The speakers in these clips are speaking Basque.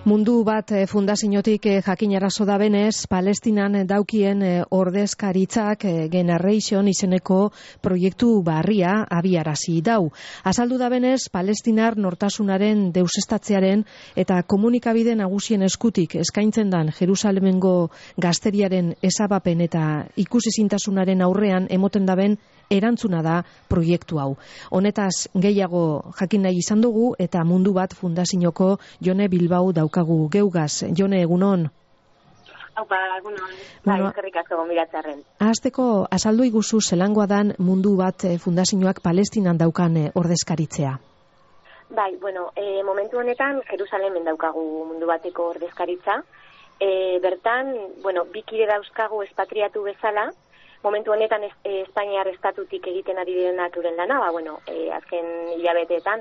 Mundu bat fundaziotik jakinarazo da benez, Palestinan daukien ordezkaritzak Generation izeneko proiektu barria abiarazi dau. Azaldu da benez, Palestinar nortasunaren deusestatzearen eta komunikabide nagusien eskutik eskaintzen dan Jerusalemengo gazteriaren ezabapen eta ikusezintasunaren aurrean emoten daben erantzuna da proiektu hau. Honetaz gehiago jakin nahi izan dugu eta Mundu bat fundazioko Jone Bilbao daukagu geugaz. Jone, egunon? Aupa, egunon. Eskerrik asko gonbidatzearren. Hasteko azaldu iguzu zelangoa dan Mundu bat fundazioak Palestinan daukan ordezkaritzea. Bai, momentu honetan Jerusalemen daukagu Mundu bateko ordezkaritza. Bertan, bi kide dauzkagu espatriatu bezala. Momentu honetan Espainiar estatutik egiten ari direnak euren lana, azken hilabeteetan,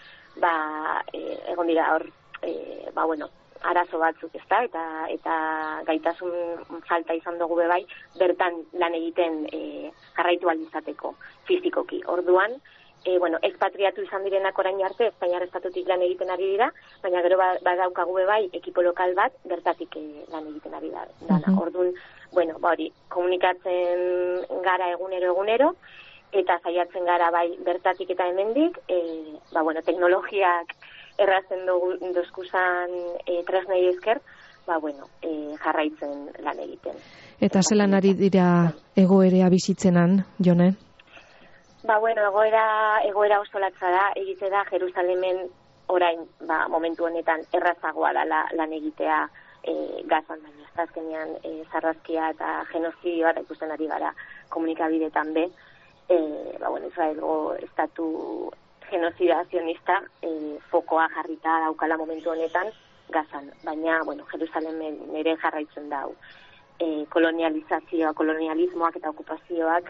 egon dira hor, arazo batzuk ezta, eta gaitasun falta izan dugu bebai, bertan lan egiten jarraitu alizateko fizikoki. Orduan, expatriatu izan direnak orain arte, Espainiar estatutik lan egiten ari dira, baina gero badaukagu bebai, ekipo lokal bat, bertatik lan egiten ari dana. Orduan, hori, komunikatzen gara egunero, eta saiatzen gara bai bertatik eta hemendik, teknologiak errazten dozkuzan tresnei esker, jarraitzen lan egiten. Eta zelan ari dira egoerea bizitzenan, Jone? Egoera oso latza da, egite da Jerusalemen orain, momentu honetan errazagoa da lan egitea Gazan, baina azkenean zarrazkia eta genozidioa eta ikusten ari gara komunikabideetan be, Israelgo estatu genozidazionista fokoa jarrita daukala momentu honetan Gazan, baina Jerusalemen ere jarraitzen dau. Kolonialismoak eta okupazioak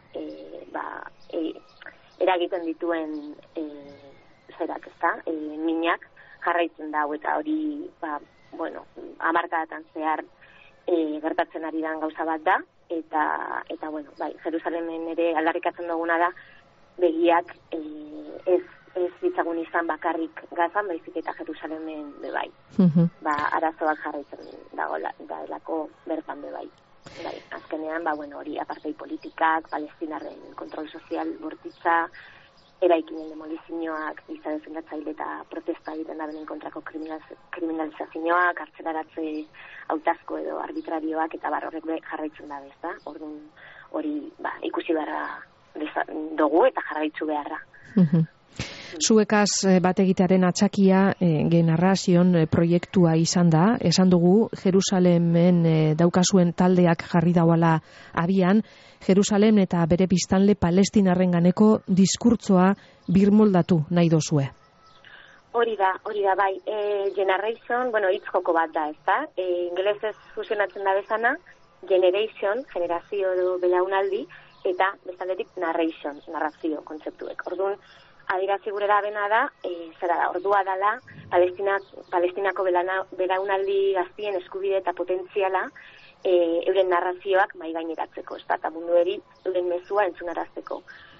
eragiten dituen zerak, ezta? Minak jarraitzen dau eta hori hamarkadatan zehar gertatzen ari dan gauza bat da, eta Jerusalemen ere aldarrikatzen duguna da begiak ez ditzagun izan bakarrik Gazan, baizik eta Jerusalemen bebai. Arazoak jarraitzen dagoelako bertan bebai. Azkenean, hori apartei politikak, Palestinarren kontrol sozial bortitza, eraikinen demolizioak, giza defendatzaile eta protesta egiten da benen kontrako kriminalizazioak, hartzelaratze hautazko edo arbitrarioak eta horrek jarraitzen da bezta. Orduan hori ikusi beharra dugu eta jarraitzu beharra. Zuekaz bat egitearen atxakia Generation proiektua izan da. Esan dugu, Jerusalemen daukazuen taldeak jarri dauala abian, Jerusalem eta bere biztanle Palestinarren ganeko diskurtsoa birmoldatu nahi dozue. Hori da, bai. Generation, hitz joko bat da, ezta? Ingelesez fusionatzen da bezana, Generation, generazio edo belaunaldi, eta bestaldetik narration, narrazio kontzeptuek. Orduan, adirazi gure da bena da, ordua dala, Palestinako belaunaldi gaztien eskubide eta potentziala euren narrazioak mai gaineratzeko, eta mundueri euren mezua entzunarazteko.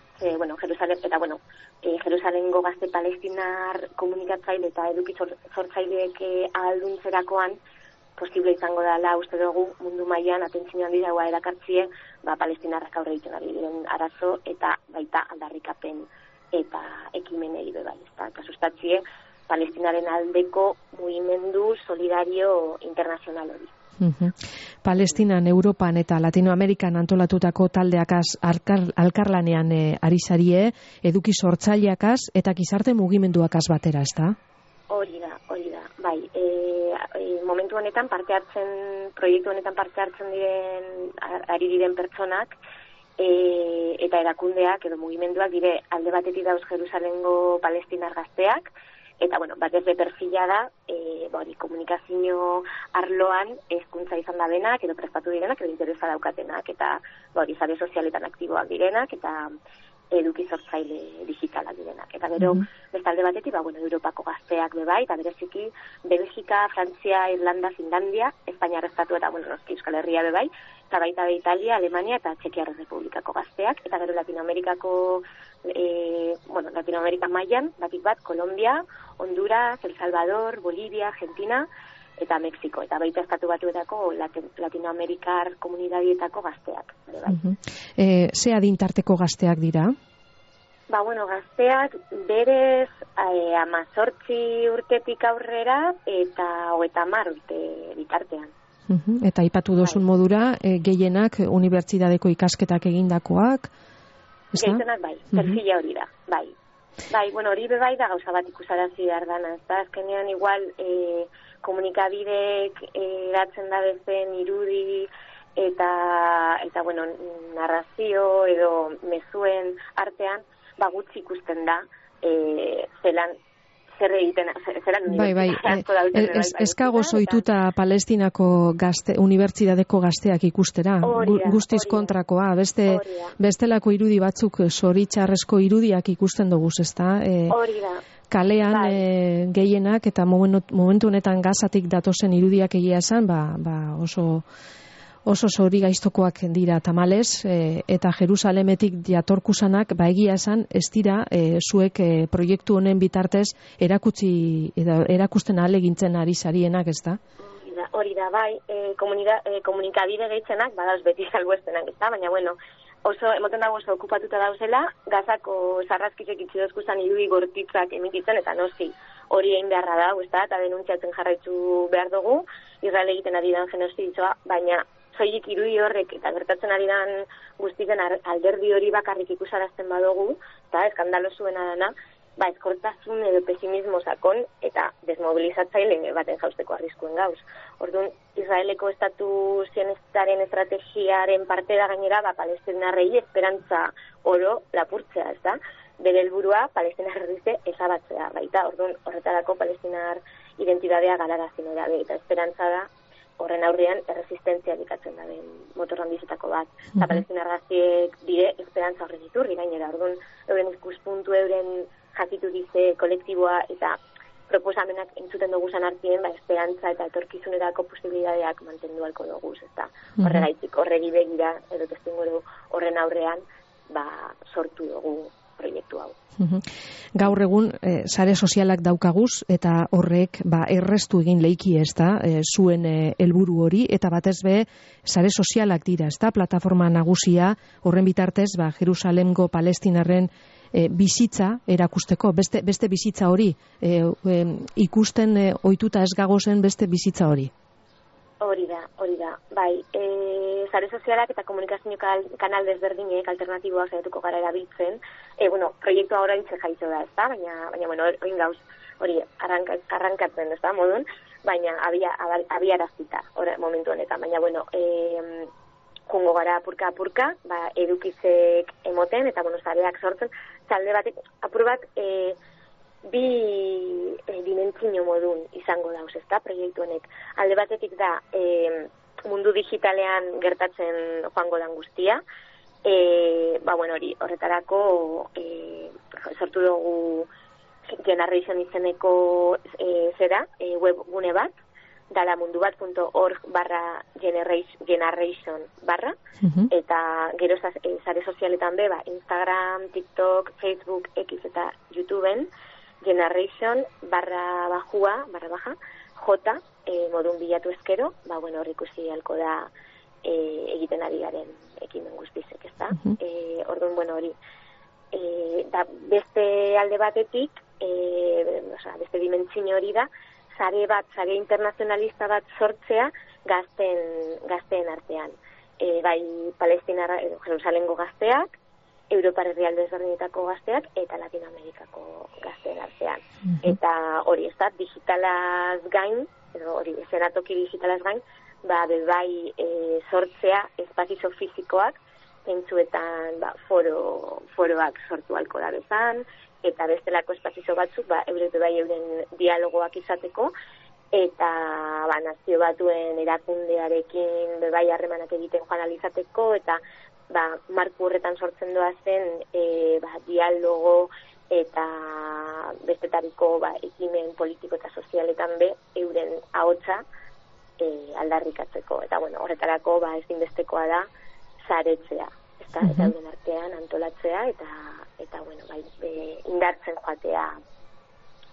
Jerusalengo gazte palestinar komunikatzaile eta eduki sortzaileek ahalduntzerakoan posible izango dela uste dugu mundu mailan atentzio handia erakartzie palestinarrak aurre egiten ari diren arazo eta baita aldarrikapen eta ekimenei bebai, eta sustatzie Palestinaren aldeko mugimendu solidario internazional hori. Palestinan, Europan eta Latinoamerikan antolatutako taldeakaz alkarlanean ari zarie, eduki sortzaileakaz eta gizarte mugimenduakaz batera, ezta? Hori da. Bai, momentu honetan proiektu honetan parte hartzen ari diren pertsonak eta erakundeak edo mugimenduak dire alde batetik dauz Jerusalengo palestinar gazteak, eta batez be perfila da komunikazio arloan hezkuntza izan da benak edo prestatu direnak edo interesa daukatenak eta sare sozialetan aktiboak direnak eta eduki sortzaile digitalak direnak. Eta gero, bestalde batetik, Europako gazteak bebai, eta bereziki Belgika, Frantzia, Irlanda, Finlandia, Espainiar estatu eta noski Euskal Herria bebai, eta baita Italia, Alemania eta Txekiar Republikako gazteak, eta gero Latinoamerika mailan, batik bat, Colombia, Honduras, El Salvador, Bolivia, Argentina, eta Mexiko, eta baita Estatu Batuetako Latinoamerikar komunidadietako gazteak. Ze adintarteko gazteak dira? Gazteak berez 18 urtetik aurrera eta 30 urte bitartean. Eta aipatu dozun modura, gehienak unibertsitateko ikasketak egindakoak? Gehienak bai, perfila hori da, bai. Hori bai da gauza bat ikusarazi behar dana, ez da, azkenean igual komunikabidek eratzen da bezen irudi eta narrazio edo mezuen artean, gutxi ikusten da, zelan zer egiten, zelan eskago zoituta Palestinako unibertsitateko gazteak ikustera, guztiz kontrakoa, bestelako irudi batzuk, zoritxarrezko irudiak ikusten dugu, ezta? Kalean gehienak eta momentu honetan Gazatik datozen irudiak egia esan, oso zori gaiztokoak dira tamalez, eta Jerusalemetik jatorkusanak, egia esan, ez dira zuek proiektu honen bitartez erakusten ahalegintzen ari zarienak, ez da? Hori da, bai, komunikabide gehitzenak, badauz beti salbuestenak, ez da, baina, oso, emoten dago oso okupatuta dauzela, Gazako sarrazkizek itxidozkuzan irudi gortitzak emititzen, eta noski hori egin beharra da, ez da, eta denuntziatzen jarraitzu behar dugu, Israel egiten ari dan genoziditzoa, baina soilik irudi horrek eta gertatzen ari dan guztiken alderdi hori bakarrik ikusarazten badugu, eta eskandalosuena dana, eskortasun edo pesimismo sakon eta desmobilizatzaile baten jausteko arriskuen gauz. Orduan, Israeleko estatu zionistaren estrategiaren parte da gainera, palestinarrei esperantza oro lapurtzea, ez da? Bere helburua palestinarrei ezabatzea, baita. Orduan, horretarako palestinar identitatea galarazin edabe, eta esperantza da horren aurrean erresistentzia dikatzen da den motorran bizetako bat. Eta palestinar gaztiek dire esperantza horren iturri gainera. Orduan, euren ikuspuntu, euren jakitu dize kolektiboa eta proposamenak entzuten dugu zanartien, esperantza eta etorkizunerako posibilidadeak mantendu alko dugu, ezta. Horregaitik, horregi begira, edo testinguru horren aurrean, sortu dugu proiektu hau. Gaur egun, sare sozialak daukaguz, eta horrek errestu egin leiki, ez da, zuen helburu hori, eta batez be, sare sozialak dira, ez da, plataforma nagusia, horren bitartez, Jerusalemgo palestinarren bizitza erakusteko, beste bizitza hori, ikusten ohituta ez gagozen beste bizitza hori. Hori da. Bai, sare sozialak eta komunikazio kanal desberdinek alternatiboak saiatuko gara erabiltzen. Proiektua orain jaitzo da, ezta? Baina hori gauz, hori arrankatzen, ezta, modun, baina abiarazita momentu honetan. Baina, jungo gara apurka, edukizek emoten, eta, sareak sortzen, talde batek, apur bat, bi dimentsio modun izango dauz, ezta, proiektu honek. Alde batetik da, mundu digitalean gertatzen joango dan guztia, horretarako sortu dugu Generation izeneko webgune bat, dala mundubat.org/generation/, eta gero sare sozialetan be, Instagram, TikTok, Facebook, X eta YouTubeen, generation/J, modun bilatu ezkero, hor ikusi halko da egiten ari garen ekimen guztizek, ezta? Orduan, hori. Beste alde batetik, beste dimentsio hori da, sare internazionalista bat sortzea gazteen artean. Palestinara, Jerusalengo gazteak, Europar herrialde ezberdinetako gazteak eta Latinoamerikako gazteen artean. Eta hori, ez da, digitalaz gain, edo hori, eszenatoki digitalaz gain, sortzea espazio fizikoak, pentsuetan foroak sortu alko da bezan, eta bestelako espazio batzuk, euren dialogoak izateko, eta nazio batuen erakundearekin harremanak egiten joan alizateko, eta marku horretan sortzen doazen dialogo eta bestetariko ekimen politiko eta sozialetan euren ahotsa aldarrikatzeko. Eta horretarako ezinbestekoa da saretzea, eta euren artean antolatzea eta indartzen joatea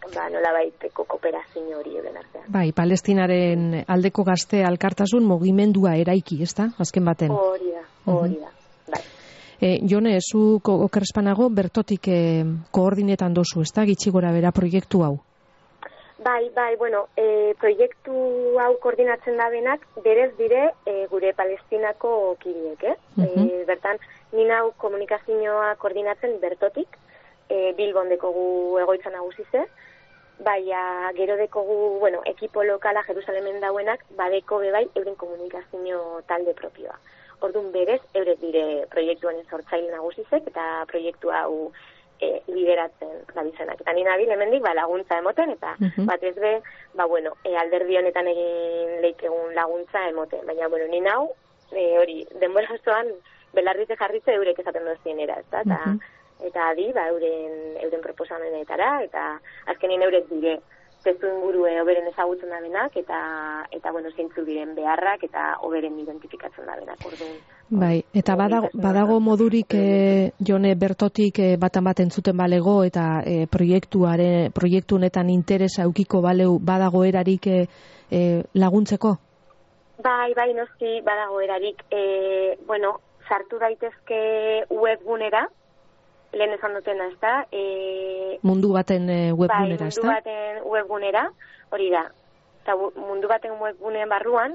nolabaiteko kooperazio hori euren artean. Bai, Palestinaren aldeko gazte alkartasun mugimendua eraiki, ezta? Azken baten. Hori da. Bai. Jone, zu okerrespanago bertotik koordinetan dozu, ezta? Gitxi gora bera proiektu hau. Bai, bueno, proiektu hau koordinatzen da benak, berez dire gure Palestinako kideek, bertan, ni nau komunikazioa koordinatzen bertotik, Bilbon dekogu egoitza nagusize, baina gero dekogu, ekipo lokala Jerusalemen dauenak, badeko bebai euren komunikazio talde propioa. Orduan berez, eurek dire proiektuan sortzaile nagusizek, eta proiektu hau lideratzen gabizenak. Eta nina bil, hemendik, laguntza emoten, eta batez be, alderdi honetan egin leik egun laguntza emoten. Baina, nina hau, hori, denbora osoan, belarritze jarritze eurek esaten dozienera, ez da? Eta adi, euren proposamenetara, eta azkenien eurek dire, testu ingurue oberen ezagutzen da benak, eta zeintzu diren beharrak, eta oberen identifikatzen da benak, orduan. Bai, eta badago modurik, Jone, bertotik batan bat entzuten balego, eta proiektu honetan interesa eukiko badago erarik laguntzeko? Bai, noski badago erarik. Sartu daitezke webgunera, lehen esan dutena, ez da? Mundu baten webgunera, ez da? Mundu baten webgunera, hori da. Eta mundu baten webguneen barruan,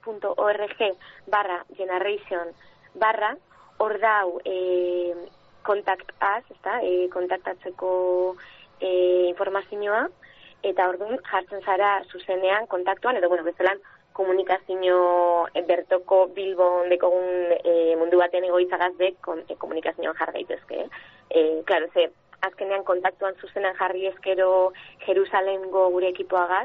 mundubat.org/generation/ hor dau contact us, ez da? Kontaktatzeko informazioa, eta orduan jartzen zara zuzenean kontaktuan, edo bezalan komunikazio bertoko Bilbon dekogun mundu baten egoitzagaz de komunikazioan jar daitezke. Claro, azkenean kontaktuan zuzenean jarri eskero Jerusalemgo gure ekipoagaz,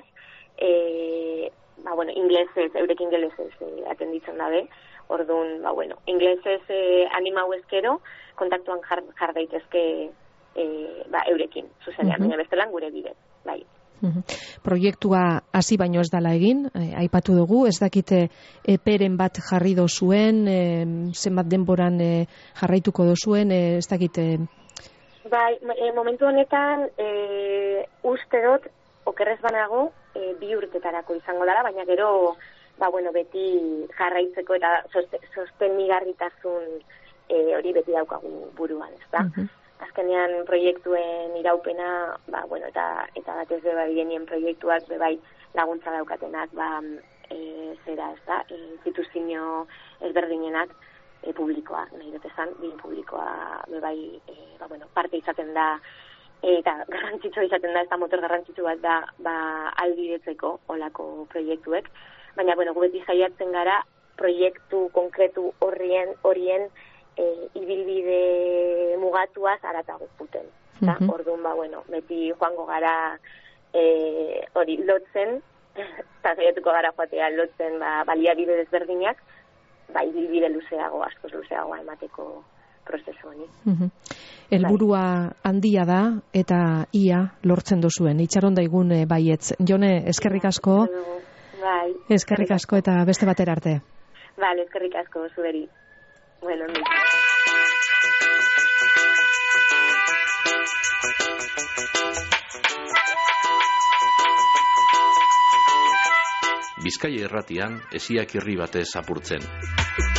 inglesez, eurek inglesez atenditzen dabe, orduan, inglesez animau eskero, kontaktuan jar daitezke eurekin, zuzenean, baina bestelan gure bidez, bai. Proiektua hasi baino ez dala egin, aipatu dugu, ez dakite eperen bat jarri dozuen, zenbat denboran jarraituko dozuen, ez dakite... Bai, momentu honetan uste dut, okerrez banago, 2 urtetarako izango dara, baina gero, beti jarraitzeko eta sostenigarritasun hori beti daukagu buruan, ez da? Azkenean proiektuen iraupena, eta batez genien proiektuak bebai laguntza daukatenak, zera, ez da, instituzio ezberdinenak publikoa, nahi dut esan, bin publikoa bebai, parte izaten da, eta garrantzitsua izaten da, ez da motor garrantzitsu bat da, albidetzeko olako proiektuek, baina, gu beti saiatzen gara, proiektu konkretu horien ibilbide mugatuaz aratago puten. Orduan, beti joango gara hori lotzen, eta saiatuko gara joatea lotzen baliabide desberdinak, ibilbide luzeago, askoz luzeagoa emateko prozesu honi. Helburua handia da, eta ia lortzen dozuen. Itxaron daigun baietz. Jone, eskerrik asko. Bai. Eskerrik asko eta beste batera arte. Vale, eskerrik asko, zuberi. Bueno, Bizkaia irratian esiak irri batez apurtzen.